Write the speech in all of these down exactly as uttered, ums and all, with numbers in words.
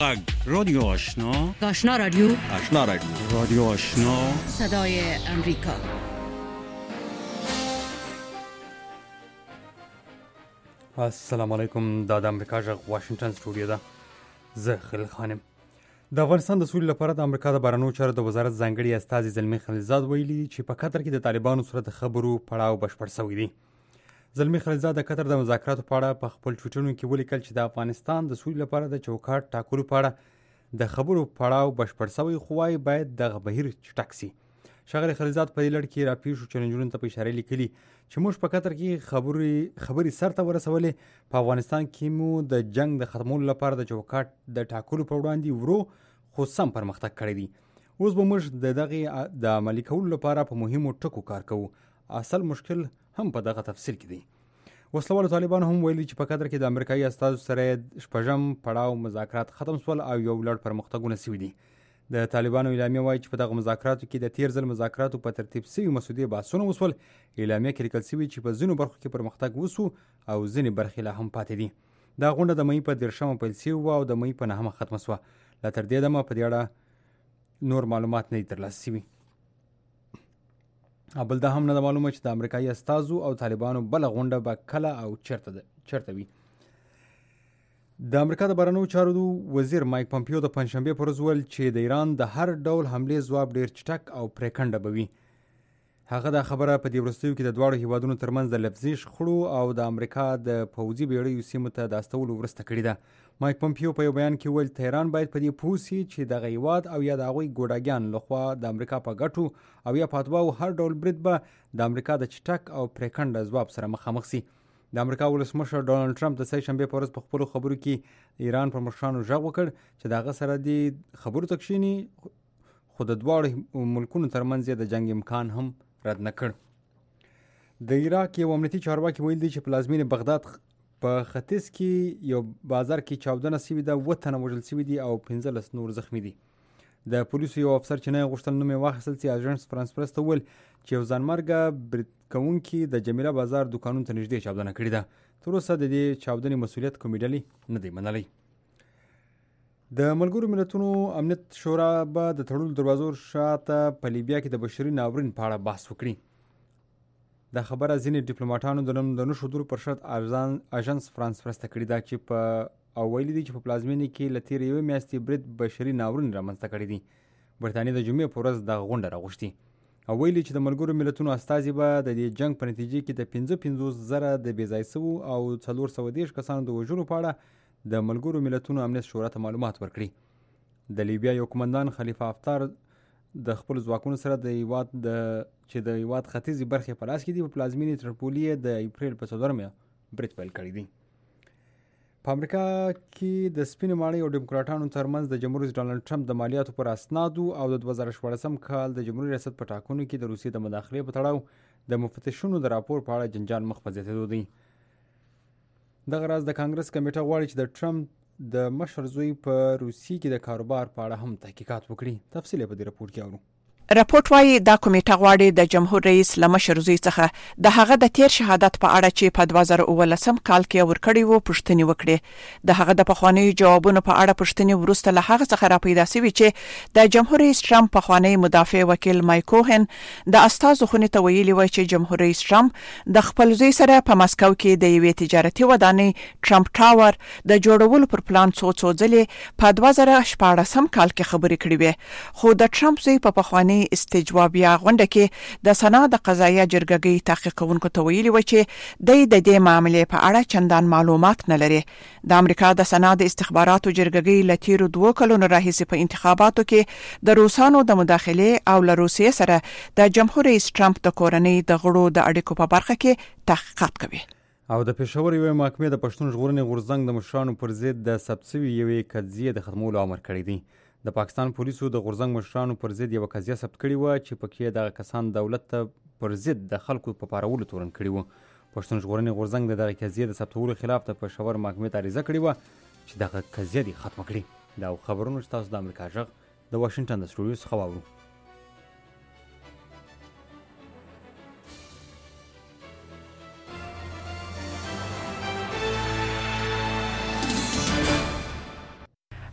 غږ رادیو آشنا آشنا رادیو آشنا رادیو رادیو آشنا صدای امریکا. السلام علیکم. دا د امریکا غږ واشنگټن سټوډیو ده. زه خلیل خانم. د افغانستان د سولې لپاره د امریکا د بهرنیو چارو د وزارت ځانګړي استازي زلمي خلیلزاد ویلي چې په قطر کې د طالبانو سره د خبرو پړاو بشپړ شوی دی. زلمي خلیلزاد د قطر د مذاکراتو په اړه په خپل ټویټونو کې ولیکل چې د افغانستان د سولې لپاره د چوکاټ ټاکلو په اړه د خبرو پړاو بشپړ شوی، خو وايي باید دغه بهیر چټک سي. ښاغلي خلیلزاد په دې لړ کې راپېښو چیلنجونو ته په اشاره لیکلي چې موږ په قطر کې خبرې خبرې سرته ورسولې، په افغانستان کې مو د جنگ د ختمولو لپاره د چوکاټ د ټاکلو په وړاندې ورو خو سم پرمختګ کړی دی. اوس به موږ د دغه د عملي کولو لپاره په مهمو ټکو کار کوو. اصل مشکل هم په دغه تفصیل کې دی. وسلوالو طالبانو هم ویلي چې په قطر کې د امریکایي استازو سره شپږم پړاو مذاکرات ختم شول او یو لړ پرمختګونه شوي دي. د طالبانو اعلامیه وایي چې په دغه مذاکراتو کې د تیر ځل مذاکراتو په ترتیب شوي مسودې بحثونه وشول. اعلامیه کې لیکل شوي چې په ځینو برخو کې پرمختګ وشو او ځینې برخې لا هم پاتې دي. دا غونډه د مۍ په دېرشمه پیل شوې وه او د مۍ په نهمه ختمه شوه. لا تر دې دمه په دې اړه نور معلومات نه دي ترلاسه شوي. بل دا هم نه ده معلومه چې د امریکایي استازو او طالبانو بله غونډه به کله او چیرته چیرته وي. د امریکا د بهرنیو چارو وزیر مایک پمپیو د پنجشنبې پر ورځ وویل چې د ایران د هر ډول حملې ځواب ډیر چټک او پرېکنده به وي. هغه دا خبره په دې وروستیو کې د دواړو هیوادونو ترمنځ د لفظي شخړو او د امریکا د پوځي بیړیو سیمو ته د استولو وروسته کړې ده. مایک پمپیو په یو بیان کې وویل تهران باید په دې پوه سي چې دغه هیواد او یا د هغوی ګوډاګیان لخوا د امریکا په ګټو او یا په اتباعو هر ډول برید به د امریکا د چټک او پرېکنده ځواب سره مخامخ سي. د امریکا ولسمشر ډونالډ ټرمپ د سه شنبې په ورځ په خپلو خبرو کې ایران پر مشرانو غږ وکړ چې د هغه سره د خبرو ته کښیني، خو د دواړو ملکونو ترمنځ یې د جنګ امکان هم رد نه کړ. د عراق یو امنیتي چارواکي ویل دی چې پلازمینې بغداد په ختیځ کې یو بازار کې چاودنه شوې ده، اووه تنه وژل شوي دي او پنځلس نور زخمي دي. د پولیسو یو افسر چې نه یې غوښتل نوم یې واخیستل چې اژانس فرانس پرس ته وویل چې یو ځانمرګه برید کوونکي د جمیله بازار دوکانونو ته نږدې چاودنه کړې ده. تر اوسه د دې چاودنې مسؤلیت کومې ډلې نه دی منلی. د ملګرو ملتونو امنیت شورا به د تړلو دروازو شاته په لیبیا کې د بشري ناورین په اړه بحث وکړي. دا خبره ځینې ډیپلوماټانو د نوم د نه ښودلو پر شرط اژانس فرانس پرس ته کړې ده چې په او ویلي دي چې په پلازمینې کې له تېرې یوې میاشتې برید بشري ناورین رامنځته کړی دی. برټانیې د جمعې په ورځ دغه غونډه راغوښتي او ویلي چې د ملګرو ملتونو استازي به د دې جنګ په نتیجې کې د پنځه پنځوس زره د بې ځای شوو او څلور سوه دېرش کسانو د وژلو په اړه د ملګرو ملتونو امنیت شورا ته معلومات ورکړي. د لیبیا یو قمندان خلیفه حفتر د خپل ځواکونو سره د هیواد د چې د هیواد ختیځې برخې په لاس کې دي په پلازمینې ترپولي د اپریل په څلورمه برید پیل کړی دی. په امریکا کې د سپینې ماڼۍ او ډیموکراټانو ترمنځ د جمهور رئیس ډانلډ ټرمپ د مالیاتو پر اسنادو او د دوه زره شپاړسم کال د جمهوري ریاست په ټاکنو کې د روسیې د مداخلې په تړاو د مفتشینو د راپور په اړه جنجال مخ په زیاتېدو دی. دغه راز د کانګرس کمیټه غواړي چې د ټرمپ د مشر زوی په روسیې کې د کاروبار په اړه هم تحقیقات وکړي. تفصیل په دې راپور کې اورو. راپورټ وايي دا کمیټه غواړي د جمهور رئیس له مشر زوی څخه د هغه د تیر شهادت په اړه چې په دوه زره اوولسم کال کې ورکړی وو پوښتنې وکړي. د هغه د پخوانیو جوابونو په اړه پوښتنې وروسته له هغه څخه راپیدا شوي چې د جمهور رئیس ټرمپ پخوانی مدافع وکیل مایک کوهن د استازو خونې ته ویلي وای چې جمهور رئیس ټرمپ د خپل زوی سره په مسکو کې د یوې تجارتي ودانۍ ټرمپ ټاور د جوړولو پر پلان څو څو ځلې په دوه زره شپاړسم کال کې خبرې کړې وې، خو د ټرمپ زوی په پخوانی استجوابیه غونډه کې د سنا د قضایه جرګې تحقیق کوونکو ته ویلي و چې د دې معاملې په اړه چندان معلومات نه لري. د امریکا د سنا د استخباراتو جرګې له تیرو دوه کلونو راهیسې په انتخاباتو کې د روسانو د مداخلې او له روسیې سره د جمهور رئیس ټرمپ د کورنۍ د غړو د اړیکو په برخه کې تحقیقات کوي. او د پېښور یوې محکمې د پښتون ژغورنې غورځنګ د مشرانو پر ضد د ثبت شوي یوې قضیې د ختمولو امر کړی دی. د پاکستان پولیسو د غورځنګ مشرانو پر ضد یوه قضیه ثبت کړې وه چې پکې دغه کسان دولت ته پر ضد د خلکو په پارولو تورن کړي وو. پښتون ژغورنې غورځنګ د دغه قضیې د ثبتولو خلاف د پېښور محکمې ته عریضه کړې وه چې دغه قضیه دې ختمه کړي. دا خبرونه چې تاسو د امریکا غږ د واشنګټن د سټوډیو څخه واورو.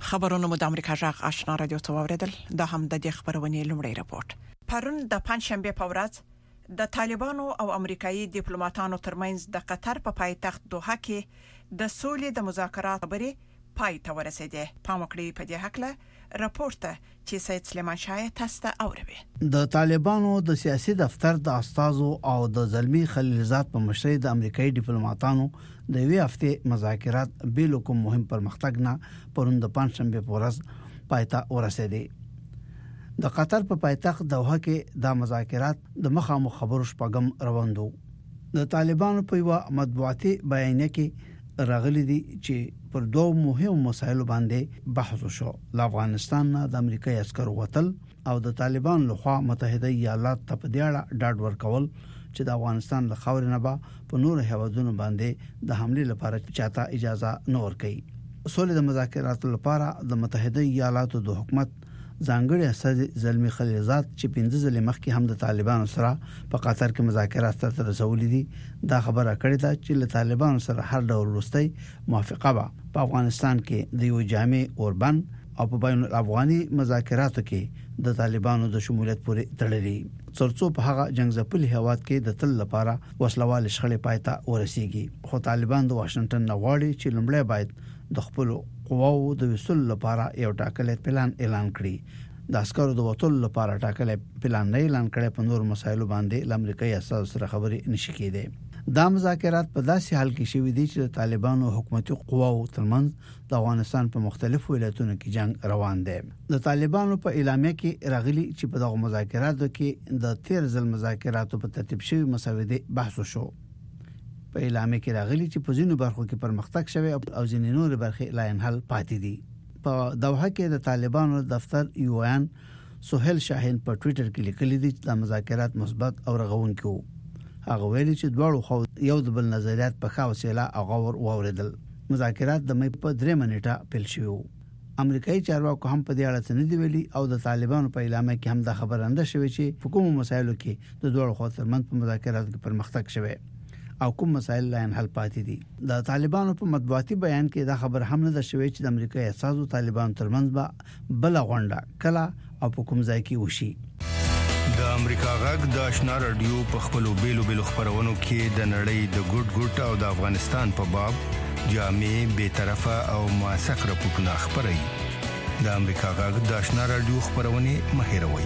خبرونه د امریکا جغ آشنا رادیو ته اوریدل. دا هم د دې خبرونې لومړی راپورټ. پرون د پنځشنبه په ورځ د طالبانو او امریکایي ډیپلوماټانو ترمنځ د قطر په پایتخت دوحه کې د سولې د مذاکرات خبرې پای ته ورسېده. پام وکړئ په دې حق راپورټ چې سید سلیمان شاه تاسو ته اوروي. د طالبانو د سیاسي دفتر د استادو او د زلمی خلیلزاد په مشرۍ د امریکایي ډیپلوماټانو د وی هفته مذاکرات بیل کوم مهم پرمختګ نه پرون د پنځشنبه په ورځ پایتا ورسېدي. د قطر په پایتخت دوحه کې د مذاکرات د مخامخ خبرو شپږم روان دي. د طالبانو په یو مطبوعاتي بیانیه کې راغلي دي چې پر دوه مهم مسایلو باندې بحث وشو. د افغانستان نه د امریکایي عسکرو وتل او د طالبان لخوا متحده ایالات ته په دیاړه ډاډ ورکول چې د افغانستان له خاورې نه به په نور هیوادونو باندې د حمله لپاره چاته اجازه نه ورکړي. سولې د مذاکراتو لپاره د متحده ایالاتو د حکومت ځانګړي استاد زلمی خلیلزاد چې پنځه ځلې مخکې هم د طالبانو سره په قطر کې مذاکرات تر رسولې دي دا خبره کړې ده چې له طالبانو سره هر ډول وروستي موافقه به په افغانستان کې د یو جامع اوربن او په بین الافغاني مذاکراتو کې د طالبانو د شمولیت پورې تړلې ترڅو په هغه جنگزپل هیواد کې د تل لپاره وسلوال شخړې پایته ورسیږي. خو طالبان د واشنگټن نه غواړي چې لومړی باید د خپل قواو د وصول لپاره یو ټاکلې پلان اعلان کړي. د عسکرو د وټول لپاره ټاکلې پلان نه اعلان کړي په نور مسایلو باندې د امریکایي اساس سره خبرې نشي کېدې. دا مذاکرات په داسې حال کې شوي دي چې د طالبانو حکومتي قواو ترمنځ د افغانستان په مختلفو ولایتونو کې جنگ روان دی. د طالبانو په اعلامیه کې راغلي چې په دغه مذاکراتو کې د تیر ځل مذاکراتو په ترتیب شوی مسودې بحث وشو. په اعلامیه کې راغلي چې په ځینو برخو کې پرمختګ شوی او ځینې نور برخې لا انحل پاتې دي. په دوحه کې د طالبانو دفتر یوان سہیل شاهین په ټوئیټر کې لیکلي دي چې د مذاکرات مثبت او رغونکي وو. هغه ویلي چې دواړو خو یو د بل نظریات په خاصه او غور واوریدل. مذاکرات د مې په درې منټه پیل شوه. امریکایي چارواکو هم په دې اړه څه نه دی ویلي او د طالبانو په اعلامیه کې هم دا خبرنده شوې چې په کومو مسایلو کې د دوړو خو ترمنځ په مذاکراتو کې پرمختګ شوی او کوم مسایل لا حل پاتې دي. د طالبانو په مطبوعاتي بیان کې دا خبر هم نه ده شوې چې د امریکایي اساسو طالبان ترمنځ به بل غونډه کله او په کوم ځای کې وشي. د امریکا غږ د آشنا رادیو په خپلو بیلو بیلو خبرونو کې د نړۍ د ګډ ګډ او د افغانستان په باب جامع بے طرفه او موثق راپورټونه خبري. د امریکا غږ د آشنا رادیو خبرونه مهیروي.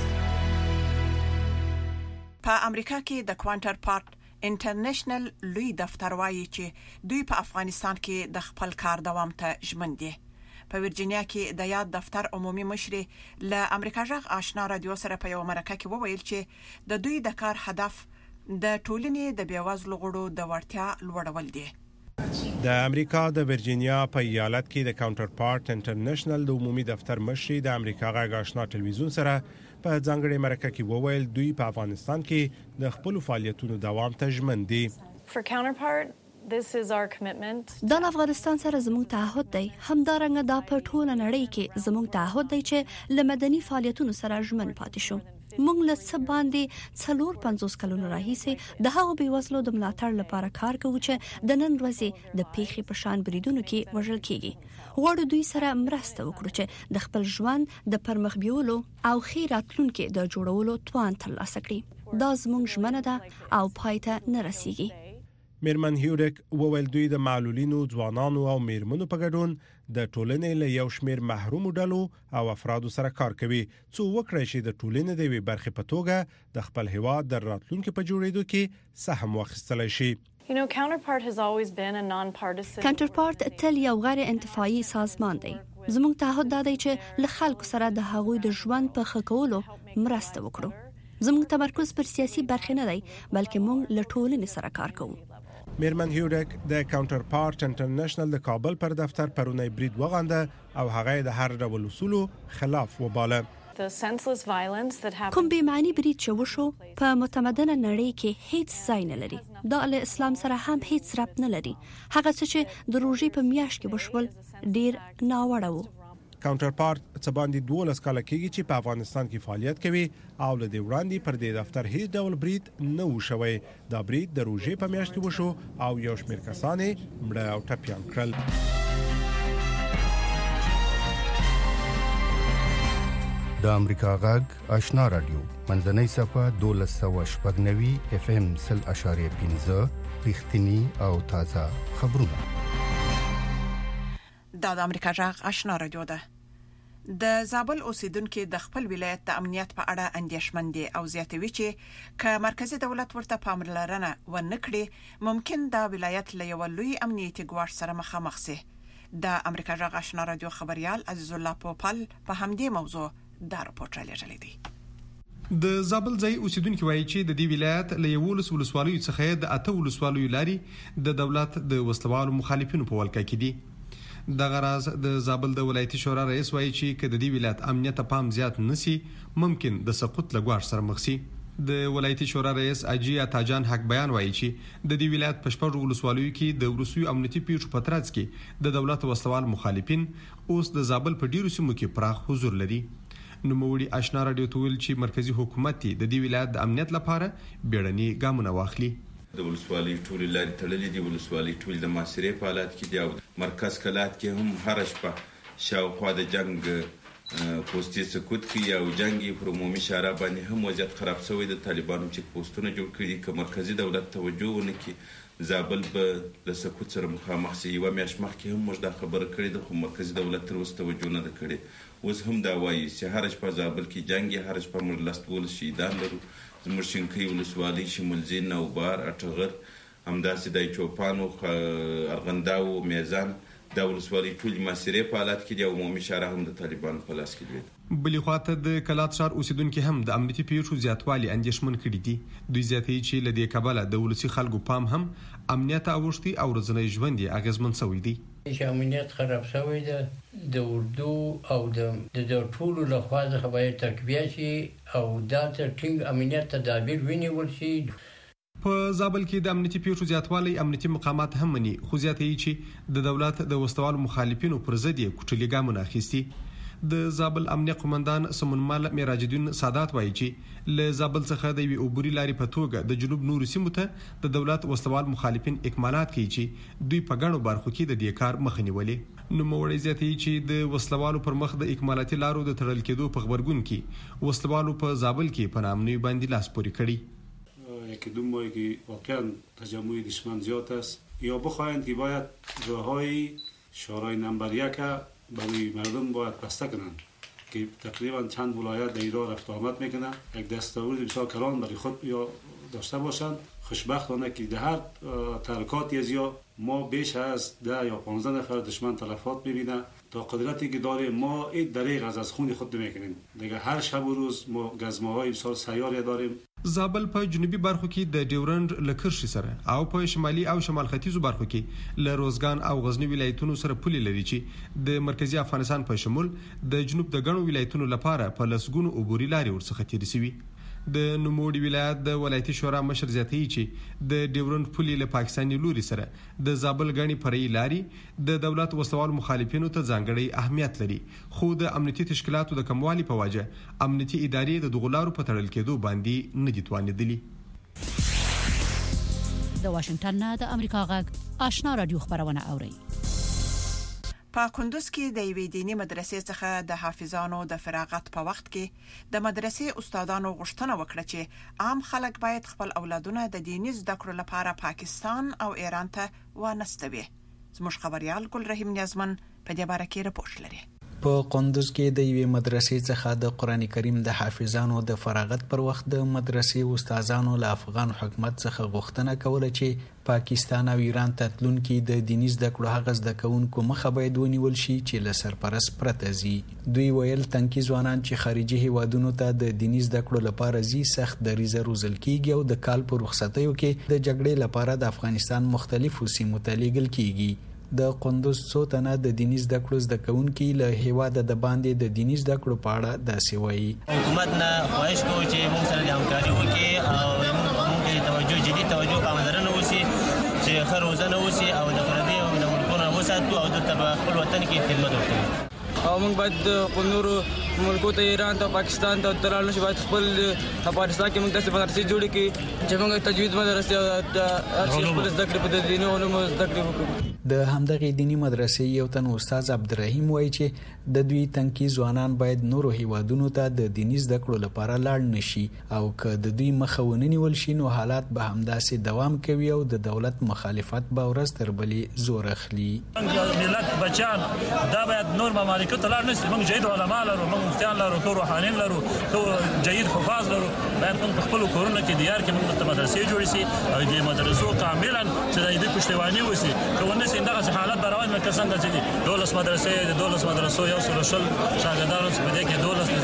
په امریکا کې د کوانټر پارت انټرنیشنل لوی دفتر وايي چې دوی په افغانستان کې د خپل کار دوام ته ژمن دي. په ورجینیا کې د یاد دفتر عمومي مشر له امریکا جغ آشنا رادیو سره په یو مرکه کې وویل چې د دوی د کار هدف د ټولنې د بیوازلو غړو د وړتیا لوړول دي. د امریکا د ورجینیا په ایالت کې د کاونټر پارت انټرنیشنل د عمومي دفتر مشر د امریکا غږ آشنا ټلویزیون سره په ځانګړي مرکه کې وویل دوی په افغانستان کې د خپل فعالیتونو دوام ته ژمن دي. For Counterpart, this is our commitment. دا افغانستان سره زموږ تعهد دی. همدارنګه دا په ټوله نړۍ کې زموږ تعهد دی چې لمدني فعالیتونو سره ژمن پاتې شو. موږ له څه باندې څلور پنځوس کلونو راهیسې د هغو بیوزلو د ملاتړ لپاره کار کوو چې د نن ورځې د پیښې په شان بریدونو کې وژل کیږي. غواړو دوی سره مرسته وکړو چې د خپل ژوند د پرمخ بیولو او خیر راتلونکي د جوړولو توان ترلاسه کړي. دا زموږ ژمنه ده او پای ته نه رسیږي. میرمن هیورک وویل دوی د معلولینو ځوانانو او میرمنو په ګډون د ټولنې له یو شمیر محروم ډلو او افرادو سره کار کوي څو وکړي چې د ټولنې د وی برخې په توګه د خپل هیواد د راتلونکو په جوړېدو کې سهم واخیستلی شي. You know, Counterpart has always been a non-partisan. Counterpart تل یو غیر انتفاعي سازمان دی. زموږ تعهد دا دی چې له خلکو سره د هغوی د ژوند په ښه کولو مرسته وکړو. زموږ تمرکز پر سیاسي برخې نه دی بلکې موږ له ټولنې سره کار کوو. میرمن هیورک د کاونټر پارت انټرنیشنل د کابل پر دفتر پرونی برید وغانده او هغه د هر ډول اصولو خلاف وباله. کوم بې معنی برید چې وشو په متمدنه نړۍ کې هیڅ ځای نه لري. دا له اسلام سره هم هیڅ ربط نه لري. هغه څه چې د روژې په میاشت کې وشول ډیر ناوړه وو. کاونټر پارت څه باندې دولس کاله کېږي چې په افغانستان کې فعالیت کوي او له دې وړاندې پر دې دفتر هیڅ ډول برید نه وشوي. دا برید د روژې په میاشت کې وشو او یو شمېر کسان مړه او ټپیان کړل. د امریکا غږ آشنا رادیو منځنۍ صفه دولس سوه شپږ نوي اف ام سل اشاریه پنځه رښتینی او تازه خبرونه. دا د امریکا غږ آشنا رادیو ده. د زابل اوسیدونکو د خپل ولایت د امنیت په اړه اندېښمن دي او زیاتوي چې ک مرکزی دولت ورته پاملرنه ونکړي ممکن دا ولایت له یو لوی امنیتي ګواښ سره مخامخ شي. د امریکا غږ آشنا رادیو خبريال عزیز الله پوپل په همدې موضوع دا راپورټ راغلی دی. د زابل ځای اوسیدونکو وایي چې د دې ولایت له یولس ولسوالیو څخه د اته ولسوالیو لاري د دولت د وسلوالو مخالفینو په ولکه کې دي. د غراز د زابل د ولایتي شورا رئیس وایي چې کله د دې ولایت امنیت پام زیات نسی ممکن د سقوط لګوار سره مخ شي. د ولایتي شورا رئیس اجي اتاجان حق بیان وایي چې د دې ولایت په شپږ ولسوالیو کې د روسي امنیتي پیښو په ترڅ کې د دولت وسلوال مخالفین اوس د زابل په ډیرو سیمو کې پراخ حضور لري. نو موړي آشنا رادیو تول چې مرکزی حکومت د دې ولایت د امنیت لپاره بیړني ګامونه واخلي. د ولسوالۍ ټول لارې تړلې دي، ولسوالۍ ټول د محاصرې په حالت کې دي او مرکز کلات کې هم هر شپه شاوخوا د جنگ پوستي سکوت کې او جنگي پر عمومي شارع باندې هم وضعیت خراب شوی. د طالبانو چې پوسټونه جوړ کړي چې مرکزی دولت توجه ونکړي زابل به د سکوت سره مخامخ شي. یو میاشت مخکې هم موږ دا خبره کړې ده خو مرکزی دولت تر اوسه توجه نه کړي. اوس هم دا وایي چې هر شپه زابل کې جنگي، هر شپه موږ لاس دولس شهیدان لرو. زموږ شینکۍ ولسوالۍ شمولزین، نوبار، اټغر، همداسې د چوپانو، ارغنداو، میزان دا ولسوالۍ ټول محاصرې په حالت کې دي او عمومي شارع هم د طالبانو په لاس کې دی. بلې خواته د کلات ښار اوسیدونکو هم د امنیتي پیښو زیاتوالي اندېښمن کړي دي. دوی زیاتوي چې له دې کبله د ولسي خلکو پام هم امنیت اوښتي او ورځنی ژوند یې اغېزمن شوی دی. چې امنیت خراب شوی دی د اردو او د د ټولو لخوا څخه باید تقویه شي او دا ته ټینګ امنیت تدابیر ونیول شي. په زابل کې د امنیتي پیښو زیاتوالی امنیتي مقامات هم مني، خو زیاتوي چې د دولت د وسوالو مخالفینو پر ضد یې کوټلي ګامونه اخیستي. د زابل امنیه قومندان سمونمال معراج الدین سادات وایي چې له زابل څخه د یو عبوري لارې په توګه د جنوب نورو سیمو ته د دولت وسوال مخالفین اکمالات کوي چې دوی په ګڼو برخو کې د دې کار مخه نیولې. نو موړی زیاتوي چې د وسلوالو پر مخ د اکمالاتي لارو د تړل کېدو په خبرګون کې وسلوالو په زابل کې په نامنوي باندې لاس پورې کړي. یکی دو ماهی که واقعا تجمع دشمن زیاد است یا بخواهند که باید راههای شورای نمبر یک برای مردم باید بسته کنند که تقریبا چند ولایت در ایران رفت آمد میکنند، یک دستاورد بسیار کلان برای خود یا داشته باشند. خوشبختانه که در هر تحرکاتی از یا ما بیش از ده یا پانزده نفر دشمن تلفات میبینه. تا قدرتی که داریم ما این دریغ از از خون خود نمیکنیم دیگه. هر شب و روز ما گزمه‌های بسیار سیاری داریم. زابل په جنوبي برخو کې د ډیورند لکرشي سره او په شمالي او شمال ختیځو برخو کې له روزګان او غزنی ولایتونو سره پولي لري چې د مرکزی افغانستان په شمول د جنوب د غنو ولایتونو لپاره په لسګونو عبوري لارې ورڅخه تیر شوي. د نوموړي ولایت د ولایتي شورا مشر زیاتوي چې د ډیورند پولي له پاکستاني لوري سره د زابل غني فرعي لارې د دولت وسوال مخالفینو ته ځانګړی اهمیت لري، خو د امنیتي تشکیلاتو د کموالي په وجه امنیتي ادارې د دغلارو په تړل کېدو باندې نه دي توانېدلي. د واشنگټن نه د امریکا غږ آشنا رادیو خبرونه اوري. په کندوز کې د یوې دینی مدرسې څخه د حافظانو د فراغت په وخت کې د مدرسې استادانو غوښتنه وکړه چې عام خلک باید خپل اولادونه د دیني زده کړو لپاره پاکستان او ایران ته وانستوي. زموږ خبريال ګل رحیم نیازمن په دې باره کې راپورټ لري. په کندوز کې د یوې مدرسې څخه د قران کریم د حافظانو د فراغت پر وخت د مدرسې استادانو له افغان حکومت څخه غوښتنه کوله چې پاکستان او ایران ته تلونکي د دیني زده کړو هغه زده کوونکو مخه باید ونیول شي چې له سرپرست پرته ځي. دوی ویل تنکي ځوانان چې خارجي هیوادونو ته د دیني زده کړو لپاره ځي سخت دریزه روزل کیږي او د کال په رخصتیو کې د جګړې لپاره د افغانستان مختلفو سیمو ته لیږل کیږي. د کندوز څو تنه د دیني زده کړو زده کوونکي له هیواد د باندې د دیني زده کړو په اړه داسې وایي. حکومت نه خواهش کوو چې موږ سره همکاري وکړي او موږ توجه جدي توجه پاملرنه وشي چې ښه روزنه وشي او د پردیو د ملکونو وساتو او د خپل وطن کې خدمت وکړو. او موږ باید په نورو ملکو ته ایران ته پاکستان ته ترال نشو باید خپل افغانستان کې موږ داسې مدرسې جوړې کړي چې موږ تجوید مدرسې او هر شي خپل زده کړې په دیني علومو زده کړې وکړو. د همدغه دینی مدرسې یو تن استاد عبدالرحیم وایي چې د دوی تنکي ځوانان باید نورو هیوادونو ته د دیني زده کړو لپاره لاړ نشي او که د دوی مخه ونه نیول شي نو حالات به همداسې دوام کوي او د دولت مخالفت به ورځ تر بلې زور اخلي. ملت بچان دا باید نور ممالکو ته لاړ نشي. موږ جيد علما لرو، موږ مفتیان لرو، ټول روحانیین لرو، ټول جيد حفاظ لرو. باید موږ خپل کورونه کې دیار کې موږ ته مدرسې جوړې شي او د مدرسو کاملا چې د دې پښتوانی وسی کوونه څنګه حالت براوي مکه څنګه چې دولس مدرسې د دولس مدرسو یو سل شل شاګردانو په دې کې دولس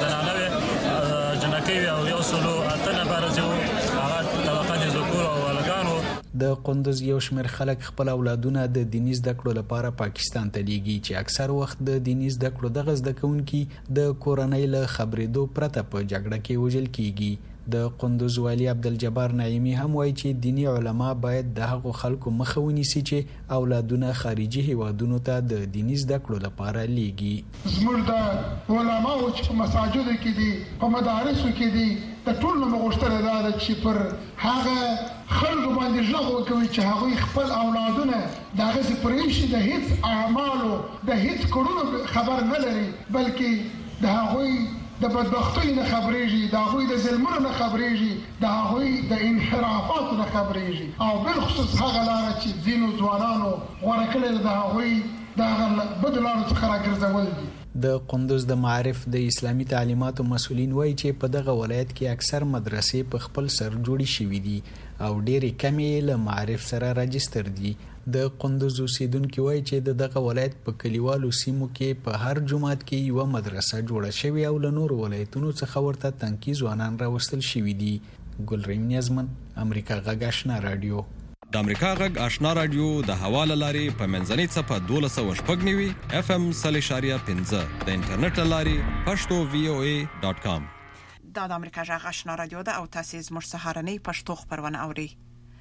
زنانه جنکې او یو سل اتنه بارځو هغه طبقات ذکور او ولګانو. د قندوز یو شمېر خلک خپل اولادونه د دیني زده کړو لپاره پاکستان ته لیږي چې اکثر وخت د دیني زده کړو دغه زده کوونکي د کورنۍ له خبرېدو پرته په جګړه کې وژل کیږي. د قندوز والی عبدالجبار نعیمی هم وایي چې دینی علما باید د هغو خلکو مخه ونیسي چې اولادونه خارجي هیوادونو ته د دیني زده کړو لپاره لیږي. زموږ د علماو چې په مساجدو کې دي، په مدارسو کې دي، د ټول نه غوښتنه دا ده چې پر هغه خلکو باندې ژغ وکوي چې هغوی خپل اولادونه د هغسې پرېږدي، د هېڅ اعمالو د هېڅ کړنو خبر نه لري، بلکې د هغوی د بدبختۍ نه خبرېږي، د هغوی د ظلمونو نه خبرېږي، د هغوی د انحرافاتو نه خبرېږي او بالخصوص هغه لاره چې ځینو ځوانانو غوره کړې ده د هغوی د هغه بدو لارو څخه راګرځول دي. د قندوز د معارف د اسلامي تعلیماتو مسؤلین وایي چې په دغه ولایت کې اکثر مدرسې په خپل سر جوړې شوې دي او ډېرې کمې له معارف سره راجستر دي. د قندوز اوسیدونکي وایي چې د دغه ولایت په کلیوالو سیمو کې په هر جومات کې یوه مدرسه جوړه شوې او له نورو ولایتونو څخه ورته تنکي ځوانان راوستل شوي دي. ګلریم نیازمن، امریکا غږ آشنا رادیو. د امریکا غږ آشنا رادیو د حواله لارې په منځنۍ څپه دولس سوه شپږ نوي اف ام سل اشاریه پنځه د انټرنیټ له لارې پښتو وی او ای ډاټ کام. دا د امریکا غږ آشنا رادیو ده او تاسو زموږ سهارنۍ پښتو خبرونه اورئ.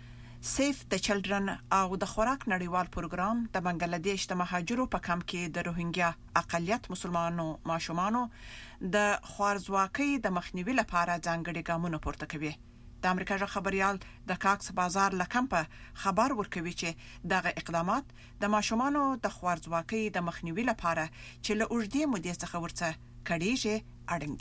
سیف د چلډرن او د خوراک نړیوال پروګرام د بنگلاديش د مهاجرو په کمپ کې د روهینګیا اقلیت مسلمانانو ماشومانو د خوارزواکۍ د مخنیوي لپاره ځانګړي ګامونه پورته کوي. د امریکا ژغ خبريال د کاکس بازار لکمپ خبر ورکوي چې دغه اقدامات د ماشومانو د خوارزواکۍ د مخنیوي لپاره چې له اوږدې مودې څخه ورڅ کړيږي اړین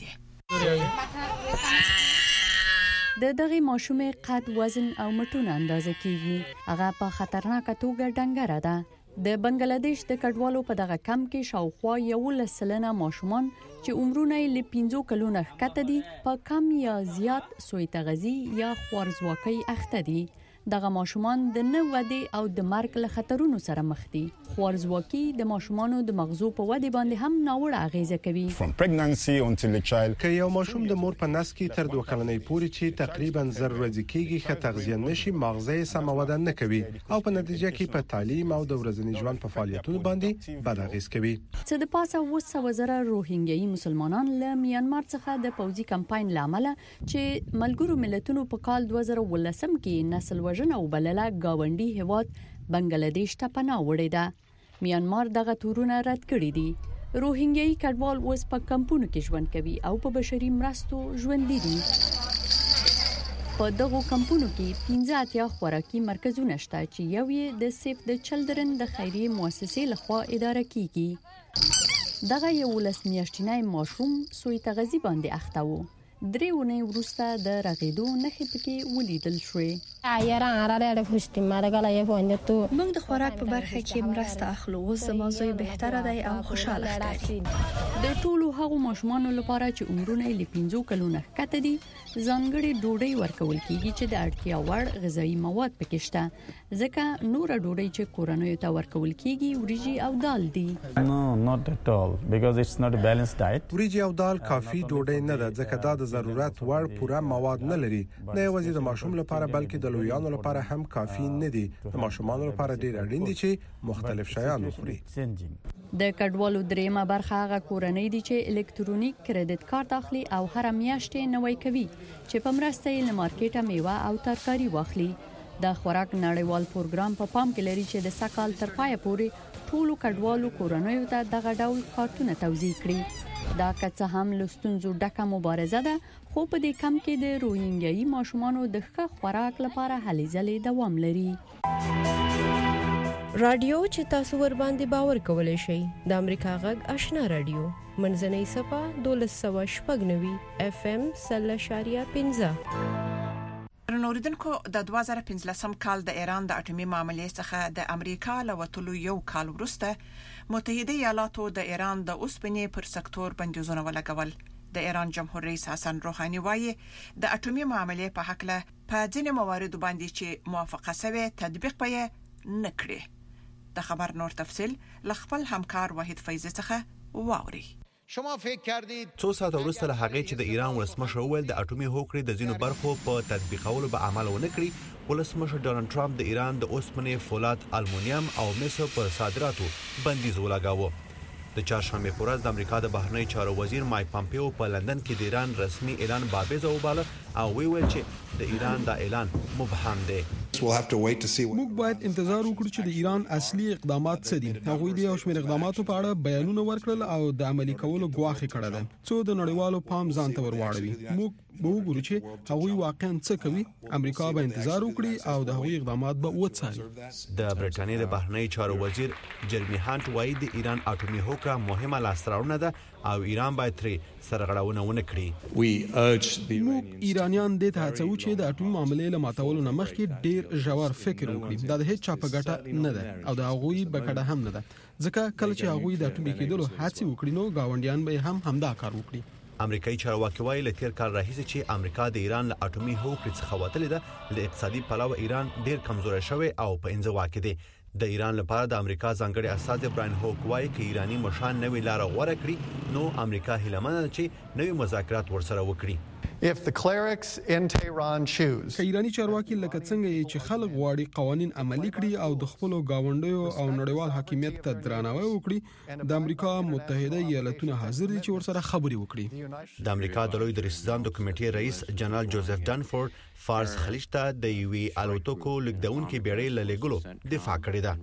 دي. د دغه ماشومې قد، وزن او مټونه اندازه کیږي. هغه په خطرناکه توګه ډنګره ده. د بنگلاديش د کډوالو په دغه کمپ کې شاوخوا یولس سلنه ماشومان چې عمرونه یې له پنځو کلونو ښکته دي په کم یا زیات سوی تغذی یا خوارزواکۍ اخته دي. دغه ماشومان د نه ودې او د مرګ له خطرونو سره مخ دي. خوارزواکي د ماشومانو د مغزو په ودې باندې هم ناوړه اغیزه کوي. که یو ماشوم د مور په نس کې تر دوه کلنۍ پورې چې تقریبا زر ورځې کېږي ښه تغذیه نشي، مغزه یې سمه وده نه کوي او په نتیجه کې په تعلیم او د ورځني ژوند په فعالیتونو باندې بد اغیز کوي. څه د پاسه اوه سوه زره روهینګیایي مسلمانان له میانمار څخه د پوځي کمپاین لامل چې ملګرو ملتونو په کال دوه زره ولسم کې نسل وژنه وبلله گاونډي هیواد بنگلاديش ته پناه وړې ده. میانمار دغه تورونه رد کړي دي. روهینګیایي کډوال اوس په کمپونو کې ژوند کوي او په بشري مرستو ژوند دي. په دغه کمپونو کې پنځه اتیا خوراکي مرکزونه شته چې یو یې د سیف د چلډرن د خیریه مؤسسې لخوا اداره کیږي. دغه یو ولس میاشتنی ماشوم سوی تغذی باندې اخته وو. درې ونې وروسته د رغېدو نښې پکې ولیدل شوې. موږ د خوراک په برخه کې مرسته اخلو. اوس زما زوی بهتره دی او خوشاله ښکاري. د ټولو هغو ماشومانو لپاره چې عمرونه یې له پنځو کلونو ښکته دي ځانګړې ډوډۍ ورکول کیږي چې د اړتیا وړ غذایي مواد پکې شته. ځکه نوره ډوډۍ چې کورنیو ته ورکول کیږي وریجې او دال دي. وریجې او دال کافي ډوډۍ نه ده ځکه دا د ضرورت وړ پوره مواد نه لري. نه یوازې د ماشوم لپاره بلکې د لویانو لپاره هم کافي نه دي. د ماشومانو لپاره ډیر اړین دي چې مختلف شیان وخوري. د کډوالو دریمه برخه هغه کورنۍ دي چې الکترونیک کریډټ کارت اخلي او هر میاشت نوې کوي چې په مرسته یې له مارکیټه میوه او ترکاري واخلي. د خوراک نړیوال پروګرام په پام کې لري چې د سکهال تر پای پورې ټولو کډوالو کورنیو ته دغه ډول کارتونه توزیع کړي. دا که هم لستونزو ډکه مبارزه ده، خو په دې کم کې د روهینګیایي ماشومانو د ښه خوراک لپاره هلې ځلې دوام لري. رادیو چې تاسو ور باندې باور کولای شئ د امریکا غږ آشنا رادیو منځنۍ صفه دولس سوه شپږ نوي اف ام سل اشاریه پنځه. نوریدونکو د دوه زره پنځلسم کال د ایران د اټومي معاملې څخه د امریکا له وټولو یو کال وروسته متحده ایالاتو د ایران د اوسپنې پر سکتور بندیزونه ولګول. د ایران جمهور رئیس حسن روحاني وایي د اټومي معاملې په حق له په ځینې مواردو باندې چې موافقه شوه تطبیق پې نه کړي. د خبر نور تفصیل لخپل همکار وحید فیضی څخه واوري. شما فکر کردید څو ساعت وروسته له هغه چې د ایران ولسمشر وویل د اټومي هوکړې د ځینو برخو په تطبیقولو به عمل ونه کړي، ولسمشر ډونالد ټرمپ د ایران د اوسپنې، فولاد، المونیم او مسو پر صادراتو بندیز ولګاوه. د چهارشنبه په ورځ د امریکا د بهرنی چارو وزیر مایک پامپیو په لندن کې د ایران رسمي اعلان بابیزه وباله او ویل چې د ایران دا اعلان مبهم دی. موږ باید انتظار وکړو چې د ایران اصلي اقدامات څه دي. هغوی د یو شمېر اقداماتو په اړه بیانونه ورکړل او د عملي کولو ګواښ کړی دی څو د نړیوالو پام ځان ته ورواړوي. موږ به وګورو چې هغوی واقعا څه کوي. امریکا به انتظار وکړي او د هغوی اقدامات به وڅاري. د برټانیې د بهرنی چارو وزیر جرمی هانت وایي د ایران اټومي هوکړه مهمه لاسته ده او ایران باید ترې سرغړونه ونه کړي. موږ ایرانیان د ته هڅو چې د اټومي معاملې له ماتولو نه مخکې ډیر ژور فکر وکړي. دا د هیڅ چا په ګټه نه ده او د هغوی په ګټه هم نه ده، ځکه کله چې هغوی د اټومي کېدلو هڅه وکړي نو گاونډیان به هم همدا کار وکړي. امریکایي چارواکي وایي له تیر کال راهیسې چې امریکا د ایران له اټومي هوکړې څخه وتلې ده، له اقتصادي پلوه ایران ډیر کمزوری شوی او په انزوا کې دی. د ایران لپاره د امریکا ځانګړي استازي براین هوک وایي چې ایرانی مشان نوې لار غوړه کړي نو امریکا هیله ده چې نوې مذاکرات ورسره وکړي. If the clerics in Tehran choose که ایرانی چارواکي لکه څنګه چې خلک غواړي قوانين عملي کړي او د خپل گاونډیو او نړیوال حاکمیت ته درناوی وکړي، د امریکا متحده ایالاتونه حاضر دي چې ورسره خبرې وکړي. د امریکا د لوی درستان د کمیټې رئیس جنرال جوزف ډانفورد فارس خلیج ته د یوې الوتکو لګدونکو بیړۍ له لګولو دفاع کړې ده.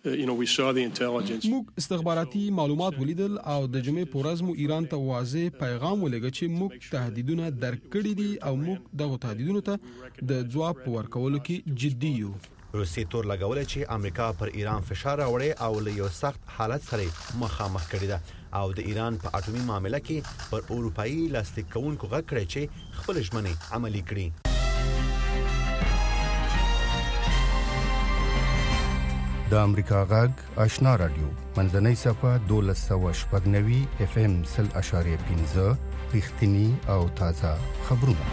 موږ استخباراتي معلومات ولیدل او د جمعې په ورځ مو ایران ته واضح پیغام ولګ چې موږ تهدیدونه درکړي دي او موږ دغه تهدیدونو ته د ځواب ورکولو کې جدي یو. روسي تور لګولې چې امریکا پر ایران فشار راوړي او له یو سخت حالت سره مخامخ کړي ده او د ایران په اټومي معاملې کې پر اروپאי لاستیک کوونکو غږ کړی چې خپل ژمنې عملي کړي. د امریکا غږ آشنا رادیو منځنۍ صفه دولس سوه شپږ نوي اف ام سل اشاریه پنځه رښتینی او تازه خبرونه.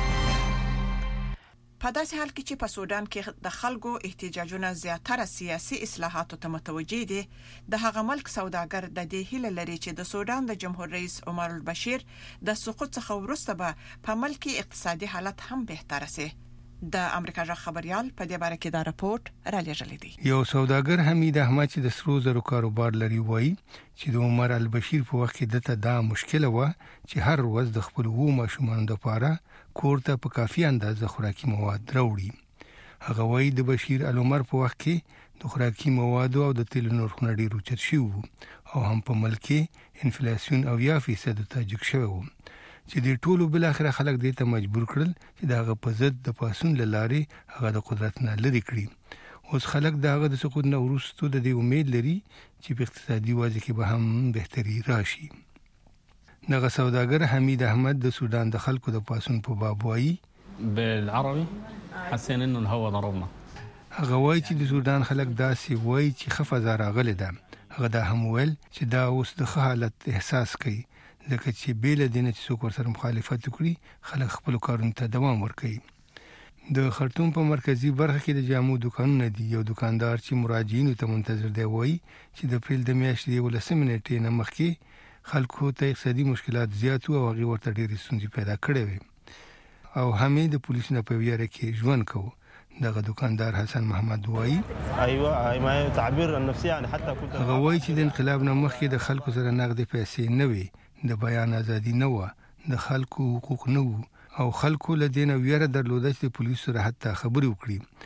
په داسې حال کې چې په سودان کې د خلکو احتجاجونه زیاتره سیاسي اصلاحاتو ته متوجه دي، د هغه ملک سوداګر د دې هیله لري چې د سودان د جمهور رئیس عمر البشیر د سقوط څخه وروسته به په ملک کې اقتصادي حالت هم بهتر شي. د امریکا ژغ خبريال په دې باره کې دا راپورټ را لېږلی دی. یو سوداګر حمید احمد چې د سرو زرو کاروبار لري وایي چې د عمر البشیر په وخت کې دته دا مشکله و چې هر ورځ د خپل وو ماشومان لپاره کور ته په کافي اندازه خوراکي مواد راوړي. هغه وایي د بشیر العمر په وخت کې د خوراکي مواد او د تیلو نرخونه ډیر اوچت شوي او هم په ملک کې انفلیسیون او یا فیصد ته جګ شوی و چې د ټولو بل اخر خلک دې ته مجبور کړل چې داغه په ضد د پاسون لاري هغه د قدرت نه لري کړی. اوس خلک داغه د سقوط نه ورستو د دې امید لري چې په اقتصادي وضع کې به هم بهتري راشي. دغه سوداګر حمید احمد د سودان د خلکو د پاسون په باب وایي بالعربي حسين انه الهوا ضربنا. هغه وایي چې د سودان خلک داسې وایي چې خفزه راغله ده. هغه دا هم ویل چې دا اوس د حالت احساس کوي ځکه چې بیل دینه چې څوک ورسره مخالفت وکړي خلک خپل کارونو ته دوام ورکوي. د خرطوم په مرکزی برخه کې د جامو دکانونه دي. یو دکاندار چې مراجعینو ته منتظر دی وایي چې د اپریل د میاشتې ولسمه نیټې نه مخکې خلکو ته اقتصادي مشکلات زیات او هغه ورته ډېرې ستونزې پیدا کړې وي او همې د پولیسو نه په ویره کې ژوند کوي. دغه دکاندار حسن محمد وایي ايوه ما تعبير النفسي يعني حتى كنت هغه وایي چې د انقلاب نه مخکې د خلکو سره نقد پیسې نه وي، د بیان ازادي نه و، د خلکو حقوق نه و او خلکو له دینه ویره درلوده چې پولیسو سره حتی خبرې وکړي.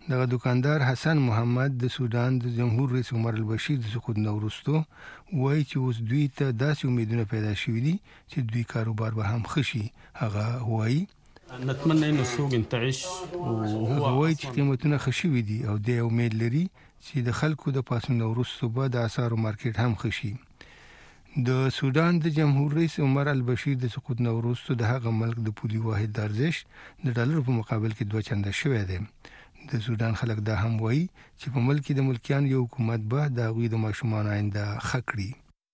دغه دکاندار حسن محمد د سودان د جمهور رئیس عمر البشیر د سقوط نورستو وایي چې اوس دوی ته داسې امیدونه پیدا شوي دي چې دوی کاروبار به هم خشي. هغه وایي نتمنى انه السوق ينتعش وهو وایي چې قیمتونه خشوي دي او د امید لري چې د خلکو د پاسون نورستو به د اسعارو مارکیټ هم خشي. د سودان د جمهور رئیس عمر البشیر د سقوط نورستو د هغه ملک د پولي واحد د ارزش د ډالر په مقابل کې دوه چنده شوی دی. د سودان خلک دا هم وایي چې په ملک کې د ملکیان یو حکومت به د غوي د ماشومان آینده خکړي.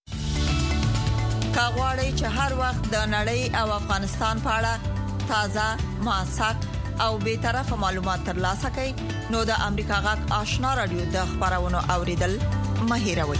کاغوري چې هر وخت د نړۍ او افغانستان په اړه تازه موثق او به طرفه معلومات ترلاسه کړئ نو د امریکا غږ آشنا رادیو د خبرونو اوریدل مهیروي.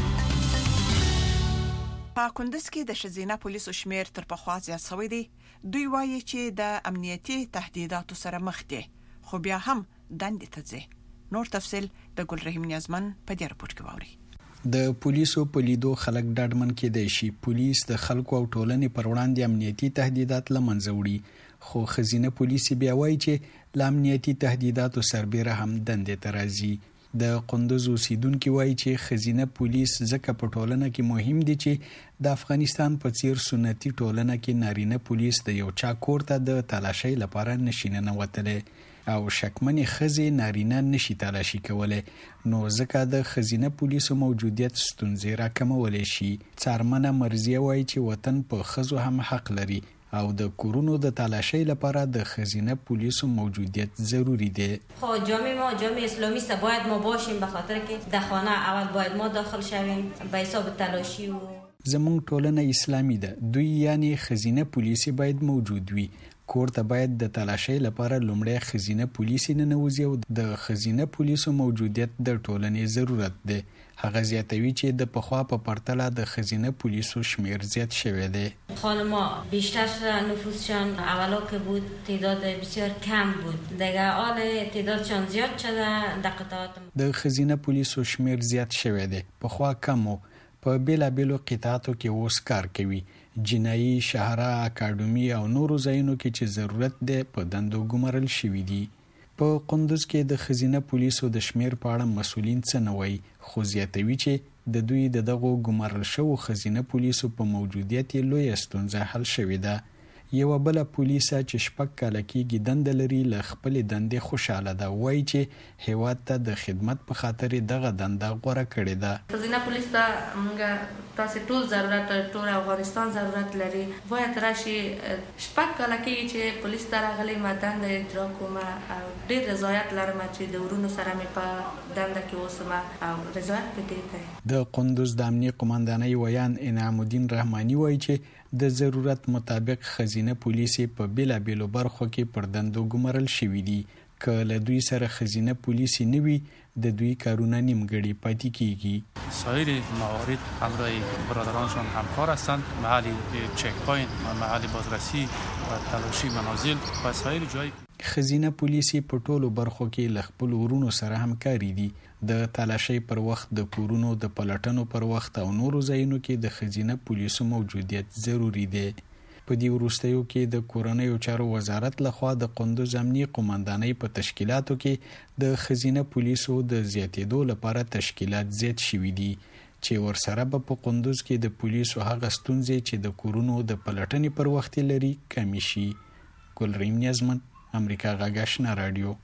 په کندز کې د شزینه پولیسو شمیر تر پخوا زیات شوی دی. دوی وایي چې د امنیتي تهدیداتو سره مخ دي خو بیا هم دندې ته ځي. نور تفصیل د ګل رحیم نیازمن په دې راپور کې ووري. د پولیسو په لیدو خلک ډاډمن کېدای شي پولیس د خلکو او ټولنې پر وړاندې امنیتي تهدیدات لمنځه وړي، خو خزینه پولیس بیا وایي چې د امنیتي تهدیداتو سربېره هم دندې ته راځي. د قندوز اوسیدونکو وایي چې خزینه پولیس ځکه په ټولنه کې مهم دي چې د افغانستان په څیر سنتي ټولنه کې نارینه پولیس د یو چا کور ته د تلاشۍ لپاره نشي ننوتلی او شکمنې ښځې نارینه نشي تلاشي کولی، نو ځکه د خزینه پولیسو موجودیت ستونزې راکمولی شي. څارمنه مرضیه وایي چې وطن په ښځو هم حق لري او د کورونو د تلاشۍ لپاره د خزینه پولیسو موجودیت ضروری دی. خو جامعه ما جامعه اسلامی است باید ما باشیم به خاطر که در خانه اول باید ما داخل شویم به حساب تلاشی و زموږ ټولنه اسلامي ده. دوی یعنی خزینه پولیس باید موجود وي. کور ته باید د تلاشۍ لپاره لومړی خزینه پولیس ننوځي او د خزینه پولیسو موجودیت د ټولنې ضرورت دی. هغه زیاتوي چې د پخوا په پرتله د خزینه پولیسو شمیر زیات شوی دی. خانم‌ها بیشتر نفوسشان اولا که بود تعداد بسیار کم بود، دیگه حال تعدادشان زیاد شده در قطعات. د خزینه پولیسو شمیر زیات شوی دی. پخوا کم و په بیلابیلو قطعاتو کې اوس کار کوي. جنایي، شهره، اکاډمي او نورو ځایونو کې چې ضرورت دی په دندو ګمارل شوي دي. په قندوز کې د خزینه پولیسو د شمیر په اړه مسؤلین څه نه وایي، خو زیاتوي چې د دوی د دغو ګمارل شوو خزینه پولیسو په موجودیت یې لویه ستونزه حل شوې ده. یوه بله پولیسه چې شپږ کاله کېږي دنده لري له خپلې دندې خوشحاله ده. وایي چې هیواد ته د خدمت په خاطر دغه دنده غوره کړې ده. خزینه پولیس ته موږ تاسې ټول ضرورت ټول افغانستان ضرورت لري. باید راشي شپږ کاله کېږي چې پولیس ته راغلی ما دنده اجرا کوم او ډېر رضایت لرم چې د ورونو سره مې په دنده کې اوسم او رضایت په دې کوي. د قندوز د امنیه قماندانۍ ویان انعام الدین رحماني وایي چې د ضرورت مطابق خزینه پولیس په بیلابیلو برخو کې پر دندو ګمارل شوي دي. که له دوی سره خزینه پولیس نه وي د دوی کارونه نیمګړي پاتې کیږي. سایر موارد همراه برادرانشان همکار هستند. محل چک پوینت، محل بازرسی و تلاشی منازل و سایر جای خزینه پولیس په ټولو برخو کې له خپل ورونو سره همکاري دي. د تلاشۍ پر وخت، د کورونو د پلټنو پر وخت او نورو ځایونو کې د خزینه پولیسو موجودیت ضروری دی. په دې وروستیو کې د کورنیو چارو وزارت لخوا د قندوز امنیه قماندانۍ په تشکیلاتو کې د خزینه پولیسو د زیاتېدو لپاره تشکیلات زیات شوي دي چې ورسره به په قندوز کې د پولیسو هغه ستونزې چې د کورونو د پلټنې پر وخت لري کمی شي. ګل رحیم نیازمن، امریکا غږ آشنا رادیو.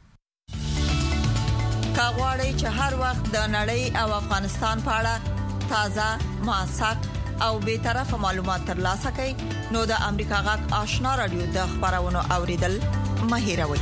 کاغوري چې هر وخت د نړۍ او افغانستان په اړه تازه موثق او به طرفه معلومات ترلاسه کړئ نو د امریکا غږ آشنا رادیو د خبرونو اوریدل مهیروي.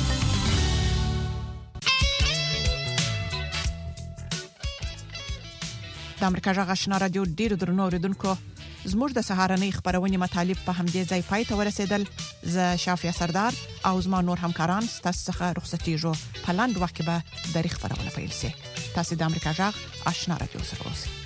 د امریکا غږ آشنا رادیو ډیرو درنو اوریدونکو، زموږ د سهارنۍ خبرونه مطالب په همدې ځای پای ته ورسېدل. زه شافیا سردار او زما نور همکاران ستاسو څخه رخصتېږو. په لاندې وخت کې به د خبرونه پیل شي. تاسو د امریکا غږ آشنا رادیو سره اوسئ.